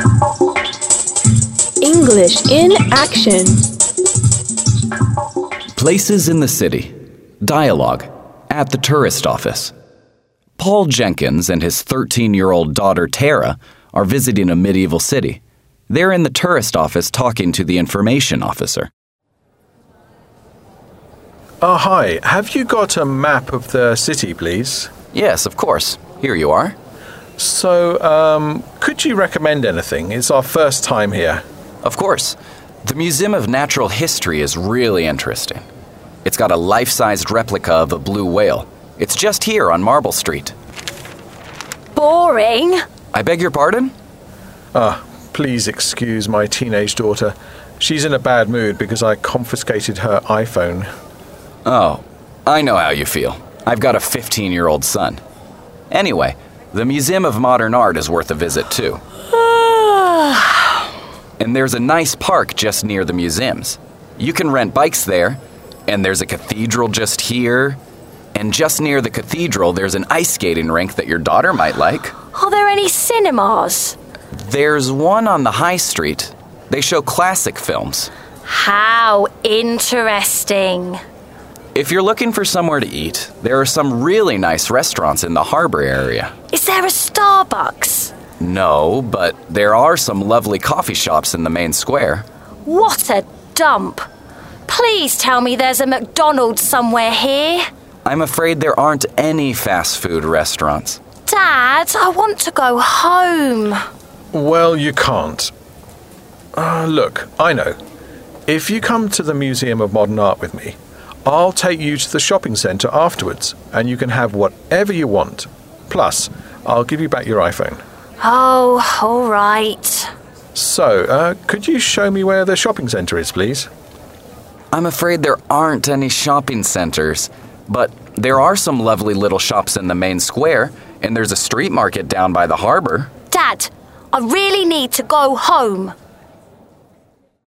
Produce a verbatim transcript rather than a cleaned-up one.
English in action. Places in the city. Dialogue. At the tourist office. Paul Jenkins and his thirteen-year-old daughter Tara are visiting a medieval city. They're in the tourist office talking to the information officer. Oh, hi. Have you got a map of the city, please? Yes, of course. Here you are. So, um, could you recommend anything? It's our first time here. Of course. The Museum of Natural History is really interesting. It's got a life-sized replica of a blue whale. It's just here on Marble Street. Boring. I beg your pardon? Ah, please excuse my teenage daughter. She's in a bad mood because I confiscated her iPhone. Oh, I know how you feel. I've got a fifteen-year-old son. Anyway, the Museum of Modern Art is worth a visit, too. And there's a nice park just near the museums. You can rent bikes there, and there's a cathedral just here. And just near the cathedral, there's an ice skating rink that your daughter might like. Are there any cinemas? There's one on the high street. They show classic films. How interesting. If you're looking for somewhere to eat, there are some really nice restaurants in the harbor area. Is there a Starbucks? No, but there are some lovely coffee shops in the main square. What a dump. Please tell me there's a McDonald's somewhere here. I'm afraid there aren't any fast food restaurants. Dad, I want to go home. Well, you can't. Uh, look, I know. If you come to the Museum of Modern Art with me, I'll take you to the shopping centre afterwards, and you can have whatever you want. Plus, I'll give you back your iPhone. Oh, all right. So, uh, could you show me where the shopping centre is, please? I'm afraid there aren't any shopping centres, but there are some lovely little shops in the main square, and there's a street market down by the harbour. Dad, I really need to go home.